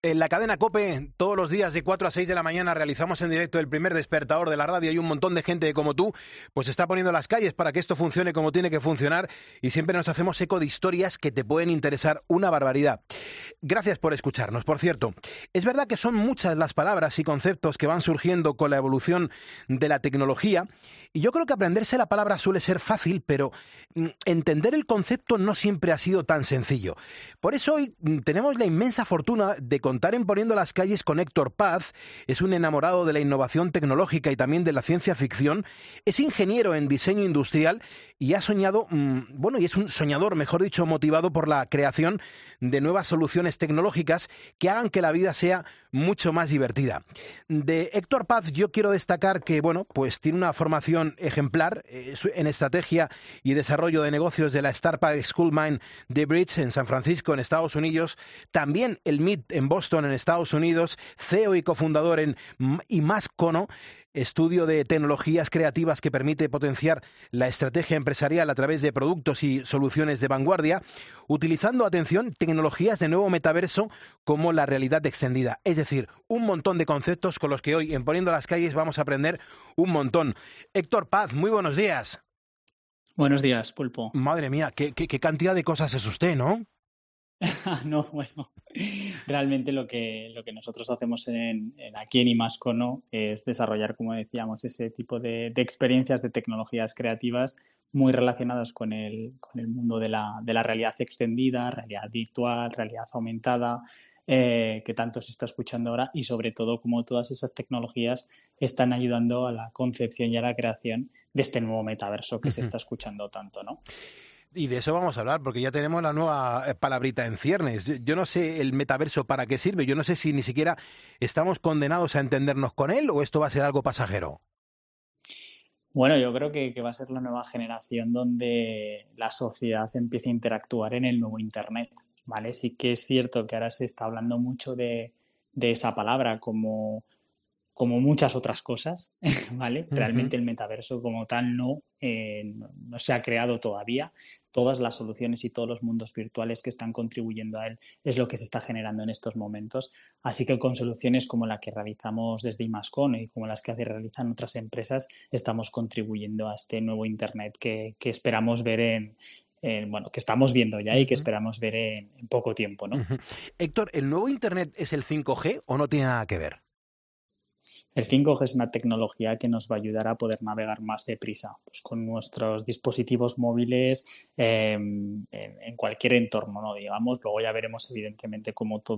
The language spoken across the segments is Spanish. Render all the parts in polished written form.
En la cadena COPE, todos los días de 4 a 6 de la mañana realizamos en directo el primer despertador de la radio y un montón de gente como tú pues está poniendo las calles para que esto funcione como tiene que funcionar y siempre nos hacemos eco de historias que te pueden interesar una barbaridad. Gracias por escucharnos. Por cierto, es verdad que son muchas las palabras y conceptos que van surgiendo con la evolución de la tecnología y yo creo que aprenderse la palabra suele ser fácil, pero entender el concepto no siempre ha sido tan sencillo. Por eso hoy tenemos la inmensa fortuna de contar en Poniendo las calles con Héctor Paz. Es un enamorado de la innovación tecnológica y también de la ciencia ficción. Es ingeniero en diseño industrial y ha soñado, y es un soñador, mejor dicho, motivado por la creación de nuevas soluciones tecnológicas que hagan que la vida sea mucho más divertida. De Héctor Paz yo quiero destacar que, pues tiene una formación ejemplar en estrategia y desarrollo de negocios de la Startup School Mind de Bridge en San Francisco, en Estados Unidos. También el MIT en Boston, en Estados Unidos. CEO y cofundador en Imascono, estudio de tecnologías creativas que permite potenciar la estrategia empresarial a través de productos y soluciones de vanguardia, utilizando, atención, tecnologías de nuevo metaverso como la realidad extendida. Es decir, un montón de conceptos con los que hoy en Poniendo las calles vamos a aprender un montón. Héctor Paz, muy buenos días. Buenos días, Pulpo. Madre mía, qué cantidad de cosas es usted, ¿no? No, bueno, realmente lo que nosotros hacemos aquí en Imascono es desarrollar, como decíamos, ese tipo de experiencias de tecnologías creativas muy relacionadas con el mundo de la realidad extendida, realidad virtual, realidad aumentada, que tanto se está escuchando ahora y sobre todo cómo todas esas tecnologías están ayudando a la concepción y a la creación de este nuevo metaverso que se está escuchando tanto, ¿no? Y de eso vamos a hablar, porque ya tenemos la nueva palabrita en ciernes. Yo no sé el metaverso para qué sirve, yo no sé si ni siquiera estamos condenados a entendernos con él o esto va a ser algo pasajero. Bueno, yo creo que va a ser la nueva generación donde la sociedad empiece a interactuar en el nuevo Internet, ¿vale? Sí que es cierto que ahora se está hablando mucho de esa palabra como muchas otras cosas, ¿vale? Ujú. Realmente el metaverso como tal no se ha creado todavía. Todas las soluciones y todos los mundos virtuales que están contribuyendo a él es lo que se está generando en estos momentos. Así que con soluciones como la que realizamos desde Imascon y como las que realizan otras empresas, estamos contribuyendo a este nuevo Internet que esperamos ver que estamos viendo ya y que Ujú. esperamos ver en poco tiempo, ¿no? Ujú. Héctor, ¿el nuevo Internet es el 5G o no tiene nada que ver? El 5G es una tecnología que nos va a ayudar a poder navegar más deprisa, pues con nuestros dispositivos móviles en cualquier entorno, ¿no? Digamos, luego ya veremos evidentemente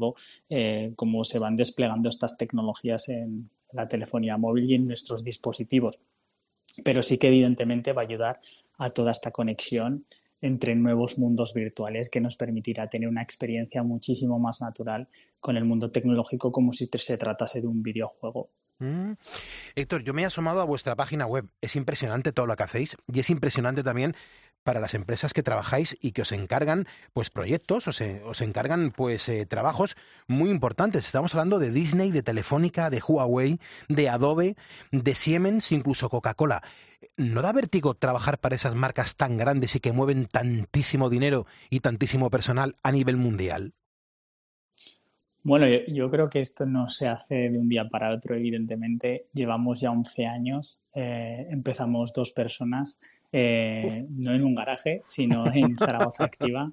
cómo se van desplegando estas tecnologías en la telefonía móvil y en nuestros dispositivos. Pero sí que evidentemente va a ayudar a toda esta conexión entre nuevos mundos virtuales que nos permitirá tener una experiencia muchísimo más natural con el mundo tecnológico como si se tratase de un videojuego. Mm. Héctor, yo me he asomado a vuestra página web. Es impresionante todo lo que hacéis y es impresionante también para las empresas que trabajáis y que os encargan pues proyectos, os encargan pues trabajos muy importantes. Estamos hablando de Disney, de Telefónica, de Huawei, de Adobe, de Siemens, incluso Coca-Cola. ¿No da vértigo trabajar para esas marcas tan grandes y que mueven tantísimo dinero y tantísimo personal a nivel mundial? Bueno, yo creo que esto no se hace de un día para otro, evidentemente. Llevamos ya 11 años, empezamos dos personas, no en un garaje, sino en Zaragoza Activa,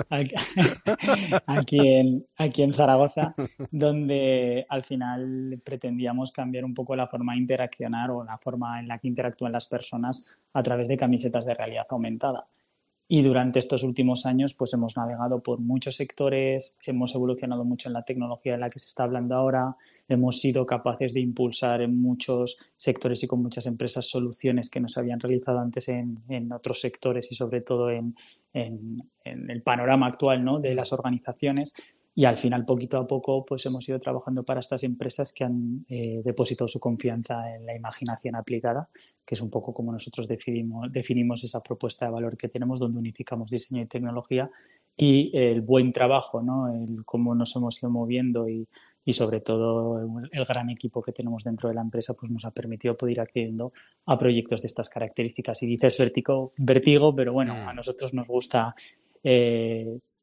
aquí en Zaragoza, donde al final pretendíamos cambiar un poco la forma de interaccionar o la forma en la que interactúan las personas a través de camisetas de realidad aumentada. Y durante estos últimos años, pues hemos navegado por muchos sectores, hemos evolucionado mucho en la tecnología de la que se está hablando ahora, hemos sido capaces de impulsar en muchos sectores y con muchas empresas soluciones que no se habían realizado antes en otros sectores y sobre todo en el panorama actual, ¿no?, de las organizaciones. Y al final, poquito a poco, pues hemos ido trabajando para estas empresas que han depositado su confianza en la imaginación aplicada, que es un poco como nosotros definimos esa propuesta de valor que tenemos, donde unificamos diseño y tecnología y el buen trabajo, ¿no? El cómo nos hemos ido moviendo y sobre todo el gran equipo que tenemos dentro de la empresa pues nos ha permitido poder ir accediendo a proyectos de estas características. Y dices vértigo, pero bueno, a Mm. nosotros nos gusta eh,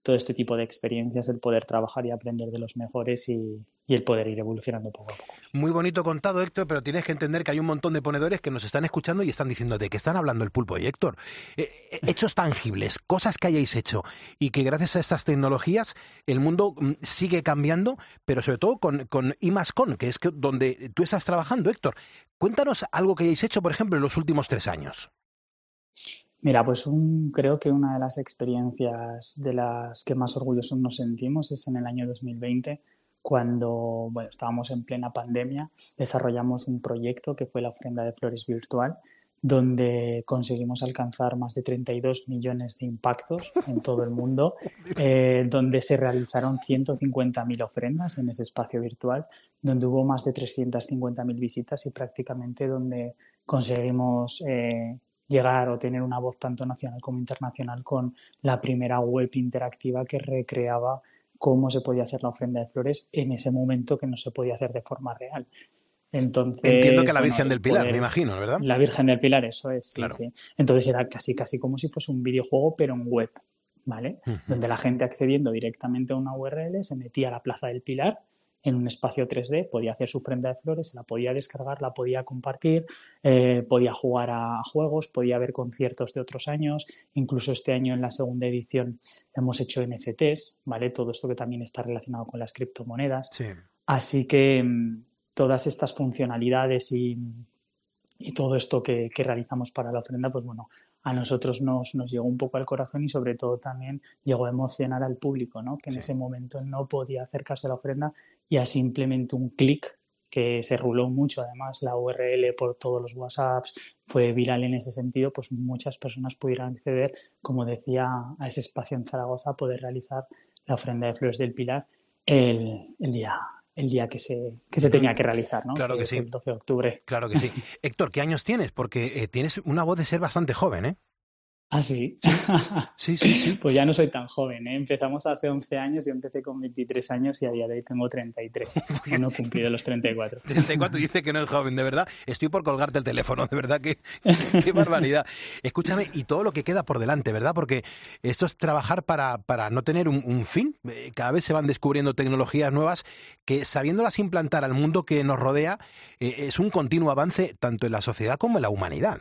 todo este tipo de experiencias, el poder trabajar y aprender de los mejores y el poder ir evolucionando poco a poco. Muy bonito contado, Héctor, pero tienes que entender que hay un montón de ponedores que nos están escuchando y están diciendo de qué están hablando el Pulpo y Héctor. Hechos tangibles, cosas que hayáis hecho y que gracias a estas tecnologías el mundo sigue cambiando, pero sobre todo con I+Con, que es donde tú estás trabajando, Héctor. Cuéntanos algo que hayáis hecho, por ejemplo, en los últimos 3 años. Mira, pues creo que una de las experiencias de las que más orgullosos nos sentimos es en el año 2020, cuando, bueno, estábamos en plena pandemia, desarrollamos un proyecto que fue la ofrenda de flores virtual, donde conseguimos alcanzar más de 32 millones de impactos en todo el mundo, donde se realizaron 150.000 ofrendas en ese espacio virtual, donde hubo más de 350.000 visitas y prácticamente donde conseguimos llegar o tener una voz tanto nacional como internacional con la primera web interactiva que recreaba cómo se podía hacer la ofrenda de flores en ese momento que no se podía hacer de forma real. Entiendo que Entonces, la bueno, Virgen el del Pilar, me poder, imagino, ¿verdad? la Virgen del Pilar, eso es, sí, Claro. sí. Entonces era casi, casi como si fuese un videojuego, pero en web, ¿vale? Ujú. Donde la gente accediendo directamente a una URL se metía a la Plaza del Pilar en un espacio 3D, podía hacer su ofrenda de flores, la podía descargar, la podía compartir, podía jugar a juegos, podía ver conciertos de otros años, incluso este año en la segunda edición hemos hecho NFTs, ¿vale? Todo esto que también está relacionado con las criptomonedas. Sí. Así que todas estas funcionalidades y todo esto que realizamos para la ofrenda, pues bueno, a nosotros nos llegó un poco al corazón y sobre todo también llegó a emocionar al público, ¿no? Que en Sí. ese momento no podía acercarse a la ofrenda y a simplemente un clic que se ruló mucho, además la URL por todos los WhatsApps fue viral en ese sentido, pues muchas personas pudieran acceder, como decía, a ese espacio en Zaragoza, poder realizar la ofrenda de flores del Pilar el día que se Ujú. tenía que realizar, ¿no? Claro Que que es sí, el 12 de octubre. claro que sí. Héctor, ¿qué años tienes? Porque tienes una voz de ser bastante joven, ¿eh? Ah, sí. Sí, sí, sí, sí. Pues ya no soy tan joven, ¿eh? Empezamos hace 11 años, yo empecé con 23 años y a día de hoy tengo 33. Aún no he cumplido los 34. 34 dice que no es joven, de verdad. Estoy por colgarte el teléfono, de verdad, qué barbaridad. Escúchame, y todo lo que queda por delante, ¿verdad? Porque esto es trabajar para no tener un fin. Cada vez se van descubriendo tecnologías nuevas que, sabiéndolas implantar al mundo que nos rodea, es un continuo avance tanto en la sociedad como en la humanidad.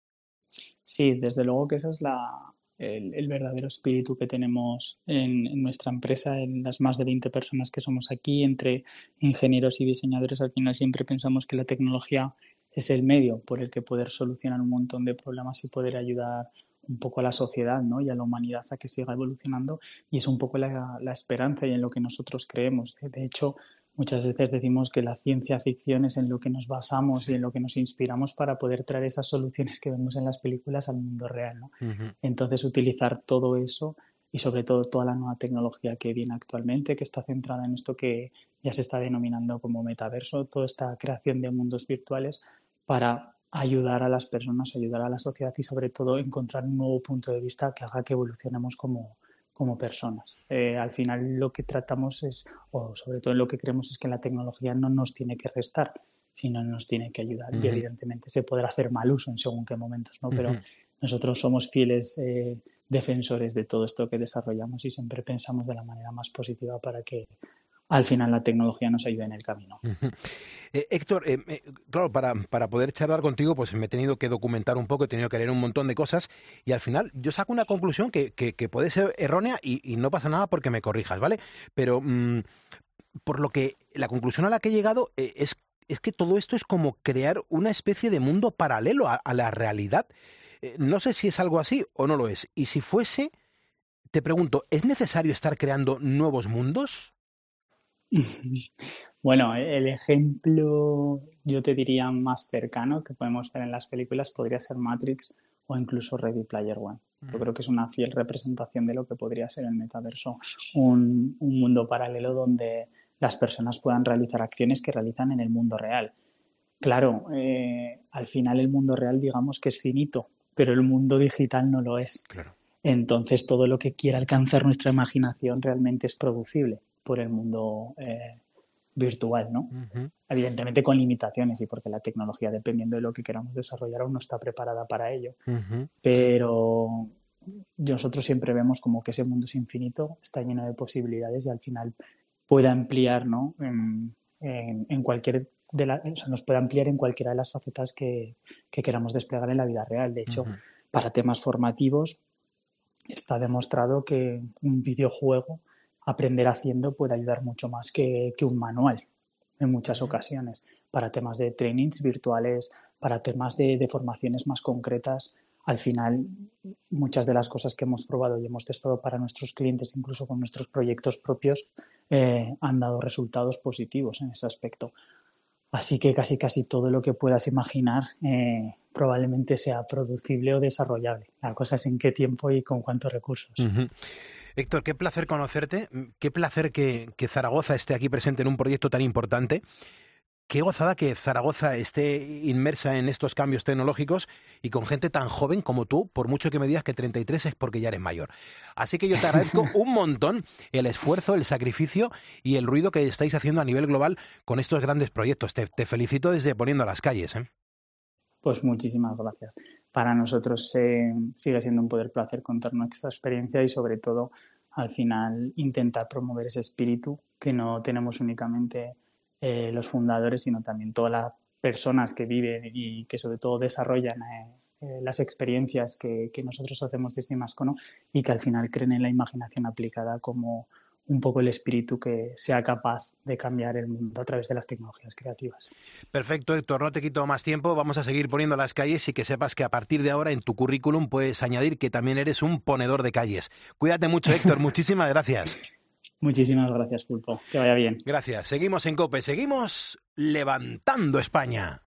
Sí, desde luego que ese es el verdadero espíritu que tenemos en nuestra empresa, en las más de 20 personas que somos aquí, entre ingenieros y diseñadores. Al final siempre pensamos que la tecnología es el medio por el que poder solucionar un montón de problemas y poder ayudar un poco a la sociedad, ¿no? Y a la humanidad a que siga evolucionando. Y es un poco la esperanza y en lo que nosotros creemos. De hecho, muchas veces decimos que la ciencia ficción es en lo que nos basamos Sí. y en lo que nos inspiramos para poder traer esas soluciones que vemos en las películas al mundo real, ¿no? Ujú. Entonces, utilizar todo eso y sobre todo toda la nueva tecnología que viene actualmente, que está centrada en esto que ya se está denominando como metaverso, toda esta creación de mundos virtuales para ayudar a las personas, ayudar a la sociedad y sobre todo encontrar un nuevo punto de vista que haga que evolucionemos como personas. Al final lo que tratamos es, o sobre todo en lo que creemos es que la tecnología no nos tiene que restar, sino nos tiene que ayudar. Y Ujú. evidentemente se podrá hacer mal uso en según qué momentos, ¿no? Pero Ujú. nosotros somos fieles defensores de todo esto que desarrollamos y siempre pensamos de la manera más positiva para que al final la tecnología nos ayude en el camino. Ujú. Héctor, claro, para poder charlar contigo, pues me he tenido que documentar un poco, he tenido que leer un montón de cosas y al final yo saco una conclusión que puede ser errónea y no pasa nada porque me corrijas, ¿vale? Pero por lo que la conclusión a la que he llegado es que todo esto es como crear una especie de mundo paralelo a la realidad. No sé si es algo así o no lo es. Y si fuese, te pregunto, ¿es necesario estar creando nuevos mundos? Bueno, el ejemplo yo te diría más cercano que podemos ver en las películas podría ser Matrix o incluso Ready Player One. Yo Ujú. creo que es una fiel representación de lo que podría ser el metaverso, un mundo paralelo donde las personas puedan realizar acciones que realizan en el mundo real. Claro, al final el mundo real digamos que es finito, pero el mundo digital no lo es. Claro. Entonces todo lo que quiera alcanzar nuestra imaginación realmente es producible por el mundo virtual, ¿no? Ujú. Evidentemente con limitaciones y porque la tecnología, dependiendo de lo que queramos desarrollar, aún no está preparada para ello. Ujú. Pero nosotros siempre vemos como que ese mundo es infinito, está lleno de posibilidades y al final puede ampliar, ¿no? En cualquier o sea, nos puede ampliar en cualquiera de las facetas que queramos desplegar en la vida real. De hecho, para temas formativos está demostrado que un videojuego, aprender haciendo, puede ayudar mucho más que un manual en muchas ocasiones. Para temas de trainings virtuales, para temas de formaciones más concretas, al final muchas de las cosas que hemos probado y hemos testado para nuestros clientes, incluso con nuestros proyectos propios, han dado resultados positivos en ese aspecto. Así que casi todo lo que puedas imaginar probablemente sea producible o desarrollable. La cosa es en qué tiempo y con cuántos recursos. Héctor, qué placer conocerte, qué placer que Zaragoza esté aquí presente en un proyecto tan importante. Qué gozada que Zaragoza esté inmersa en estos cambios tecnológicos y con gente tan joven como tú, por mucho que me digas que 33 es porque ya eres mayor. Así que yo te agradezco un montón el esfuerzo, el sacrificio y el ruido que estáis haciendo a nivel global con estos grandes proyectos. Te felicito desde Poniendo las Calles, ¿eh? Pues muchísimas gracias. Para nosotros sigue siendo un poder placer contar nuestra experiencia y sobre todo al final intentar promover ese espíritu que no tenemos únicamente los fundadores, sino también todas las personas que viven y que sobre todo desarrollan las experiencias que nosotros hacemos desde Imascono y que al final creen en la imaginación aplicada como un poco el espíritu que sea capaz de cambiar el mundo a través de las tecnologías creativas. Perfecto, Héctor, no te quito más tiempo, vamos a seguir poniendo las calles y que sepas que a partir de ahora en tu currículum puedes añadir que también eres un ponedor de calles. Cuídate mucho, Héctor, muchísimas gracias. Muchísimas gracias, Pulpo. Que vaya bien. Gracias. Seguimos en COPE, seguimos levantando España.